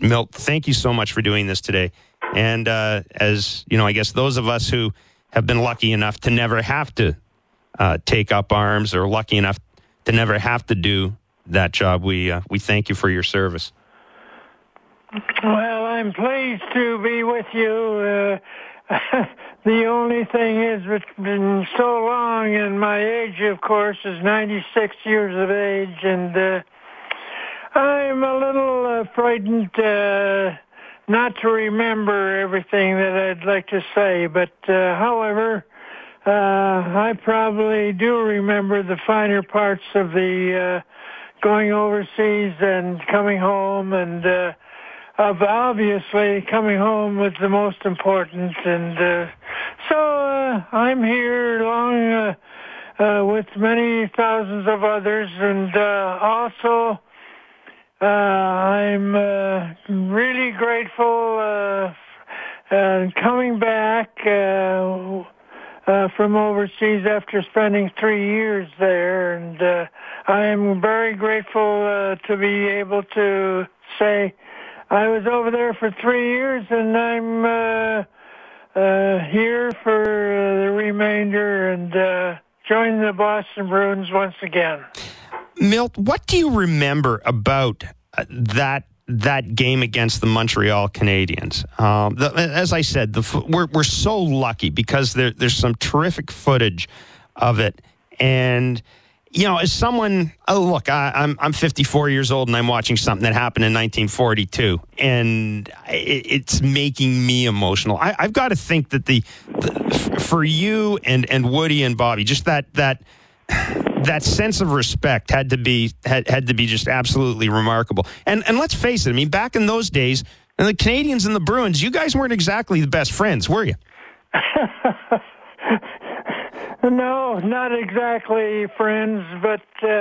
Milt, thank you so much for doing this today. And as you know, I guess those of us who have been lucky enough to never have to take up arms, or lucky enough to never have to do that job, we thank you for your service. Well, I'm pleased to be with you. The only thing is, it's been so long, and my age, of course, is 96 years of age, and I'm a little frightened not to remember everything that I'd like to say. But, however, I probably do remember the finer parts of the going overseas and coming home, and of obviously coming home was the most important. And so I'm here along with many thousands of others, and also I'm really grateful coming back from overseas after spending 3 years there, and I am very grateful to be able to say I was over there for 3 years, and I'm here for the remainder, and join the Boston Bruins once again. Milt, what do you remember about that game against the Montreal Canadiens? As I said, we're so lucky because there's some terrific footage of it, and you know, as someone, look, I'm 54 years old, and I'm watching something that happened in 1942, and it's making me emotional. I've got to think that for you and Woody and Bobby, just that sense of respect had to be just absolutely remarkable. And let's face it, I mean, back in those days, the Canadians and the Bruins, you guys weren't exactly the best friends, were you? No, not exactly friends, but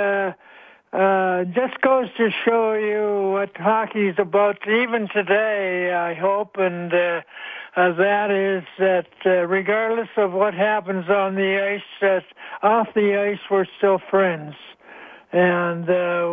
just goes to show you what hockey's about, even today, I hope, and that is that regardless of what happens on the ice, that off the ice we're still friends. And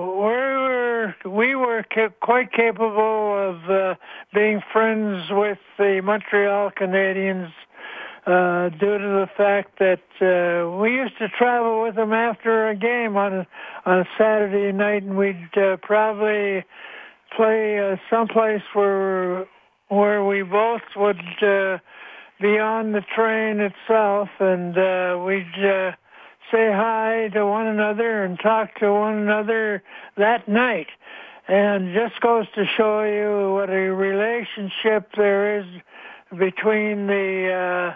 we were quite capable of being friends with the Montreal Canadiens, due to the fact that we used to travel with them after a game on a Saturday night, and we'd probably play someplace where we both would be on the train itself, and we'd say hi to one another and talk to one another that night. And just goes to show you what a relationship there is between the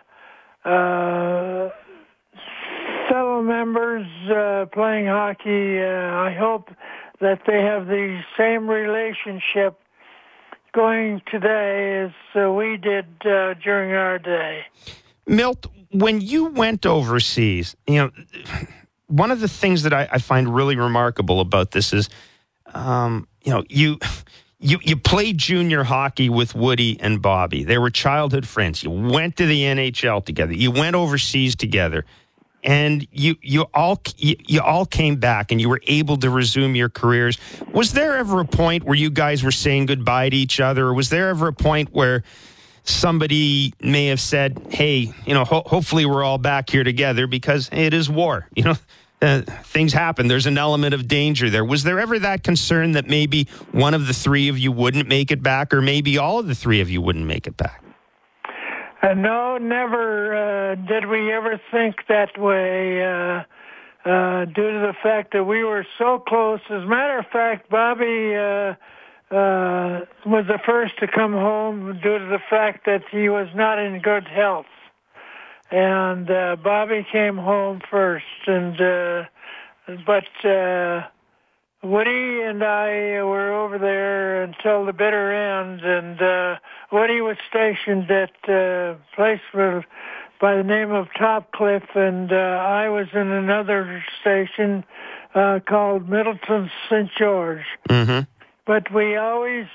fellow members playing hockey. I hope that they have the same relationship going today as we did during our day. Milt, when you went overseas, you know, one of the things that I find really remarkable about this is, you know, you played junior hockey with Woody and Bobby. They were childhood friends. You went to the NHL together. You went overseas together, and you all came back, and you were able to resume your careers. Was there ever a point where you guys were saying goodbye to each other, or was there ever a point where somebody may have said, "Hey, you know, hopefully we're all back here together because it is war, you know"? Things happen. There's an element of danger there. Was there ever that concern that maybe one of the three of you wouldn't make it back, or maybe all of the three of you wouldn't make it back? No, never did we ever think that way, due to the fact that we were so close. As a matter of fact, Bobby was the first to come home due to the fact that he was not in good health. And Bobby came home first, and but Woody and I were over there until the bitter end, and Woody was stationed at a place by the name of Topcliffe, and I was in another station called Middleton St. George. Mm-hmm. But we always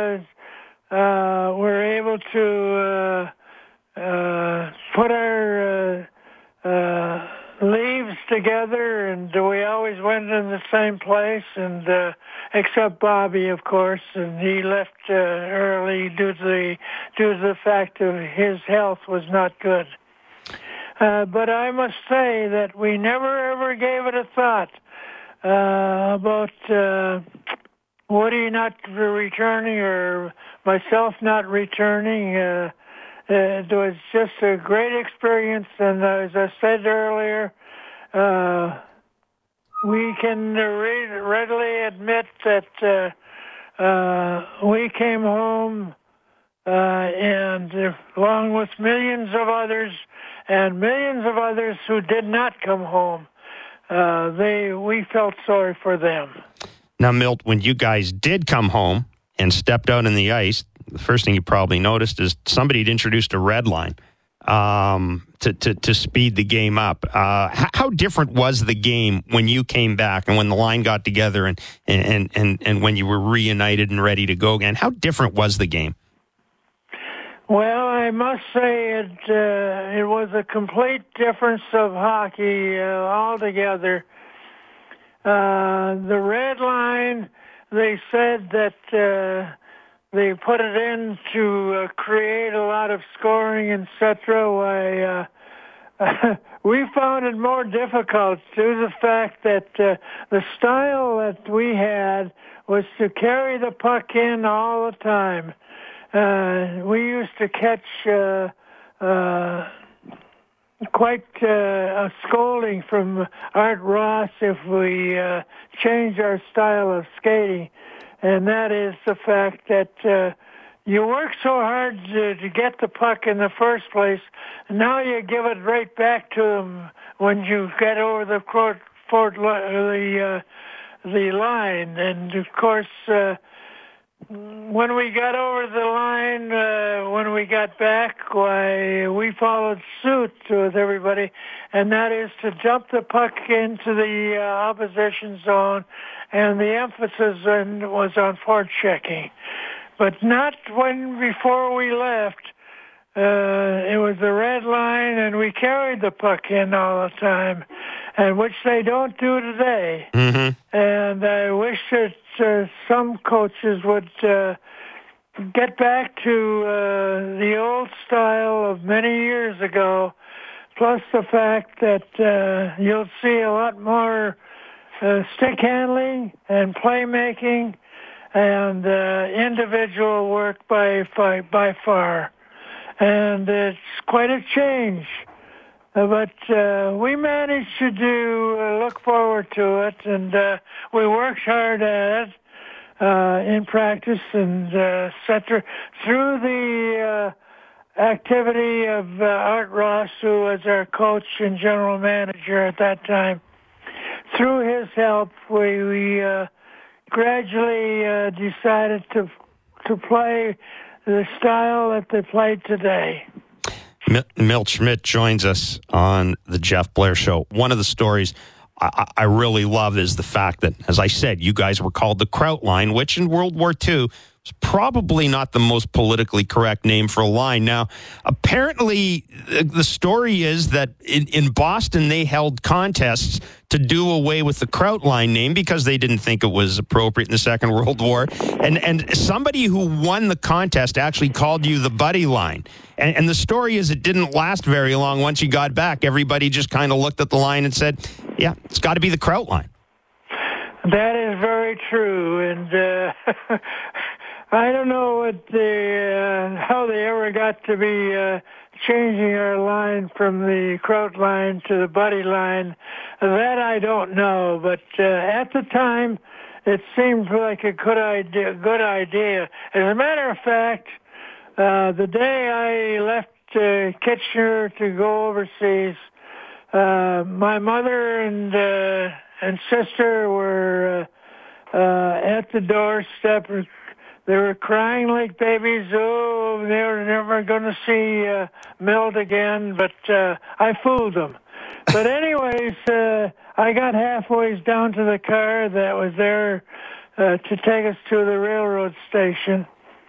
were able to put our leaves together, and we always went in the same place, and except Bobby, of course, and he left early due to the fact that his health was not good. But I must say that we never ever gave it a thought about Woody not returning or myself not returning. It was just a great experience, and as I said earlier, we can readily admit that we came home, and along with millions of others, and millions of others who did not come home, we felt sorry for them. Now, Milt, when you guys did come home and stepped out on the ice, the first thing you probably noticed is somebody had introduced a red line to speed the game up. How different was the game when you came back and when the line got together and when you were reunited and ready to go again? How different was the game? Well, I must say it was a complete difference of hockey altogether. The red line, they said that they put it in to create a lot of scoring, etc. We found it more difficult due to the fact that the style that we had was to carry the puck in all the time. We used to catch quite a scolding from Art Ross if we changed our style of skating, and that is the fact that you work so hard to get the puck in the first place, and now you give it right back to them when you get over the line. And of course, when we got over the line, when we got back, we followed suit with everybody, and that is to jump the puck into the opposition zone, and the emphasis was on forechecking. But not before we left. It was the red line, and we carried the puck in all the time, and which they don't do today. Mm-hmm. And I wish that some coaches would get back to the old style of many years ago, plus the fact that you'll see a lot more stick handling and playmaking and individual work by far. And it's quite a change. But we managed to look forward to it, and we worked hard at it in practice and etc. Through the activity of Art Ross, who was our coach and general manager at that time. Through his help, we gradually decided to play the style that they played today. Milt Schmidt joins us on the Jeff Blair Show. One of the stories I really love is the fact that, as I said, you guys were called the Kraut Line, which in World War II was probably not the most politically correct name for a line. Now, apparently, the story is that in Boston, they held contests to do away with the Kraut Line name because they didn't think it was appropriate in the Second World War. And somebody who won the contest actually called you the Buddy Line. And the story is it didn't last very long. Once you got back, everybody just kind of looked at the line and said, yeah, it's got to be the Kraut Line. That is very true. And I don't know how they ever got to be changing our line from the Kraut Line to the Buddy Line. That I don't know. But at the time, it seemed like a good idea. As a matter of fact, the day I left Kitchener to go overseas, my mother and sister were at the doorstep. They were crying like babies. Oh, they were never going to see Milt again, but I fooled them. But anyways, I got halfway down to the car that was there to take us to the railroad station.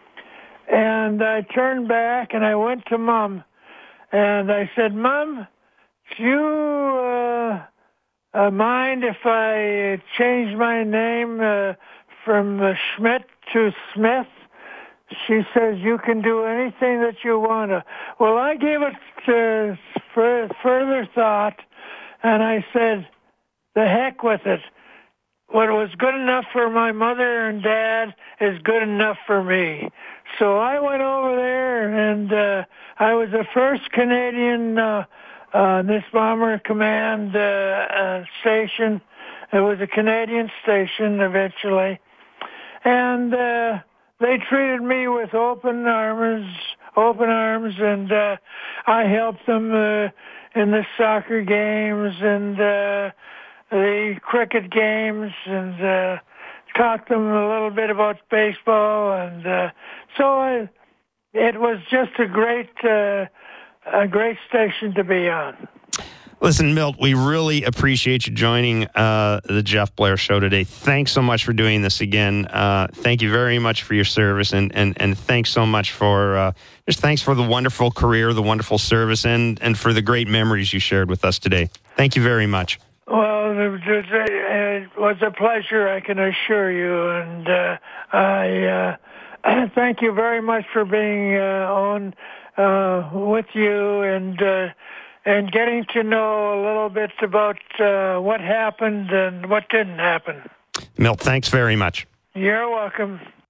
And I turned back and I went to Mom. And I said, Mom, do you mind if I change my name from Schmidt to Smith? She says, you can do anything that you want to. Well, I gave it further thought, and I said, the heck with it. What was good enough for my mother and dad is good enough for me. So I went over there, and I was the first Canadian this Bomber Command station. It was a Canadian station eventually. And they treated me with open arms, and I helped them in the soccer games and the cricket games, and taught them a little bit about baseball, and so it was just a great station to be on. Listen, Milt, we really appreciate you joining the Jeff Blair Show today. Thanks so much for doing this again. Thank you very much for your service, and thanks so much for just thanks for the wonderful career, the wonderful service, and for the great memories you shared with us today. Thank you very much. Well, it was a pleasure, I can assure you, and I thank you very much for being on with you and getting to know a little bit about what happened and what didn't happen. Milt, thanks very much. You're welcome.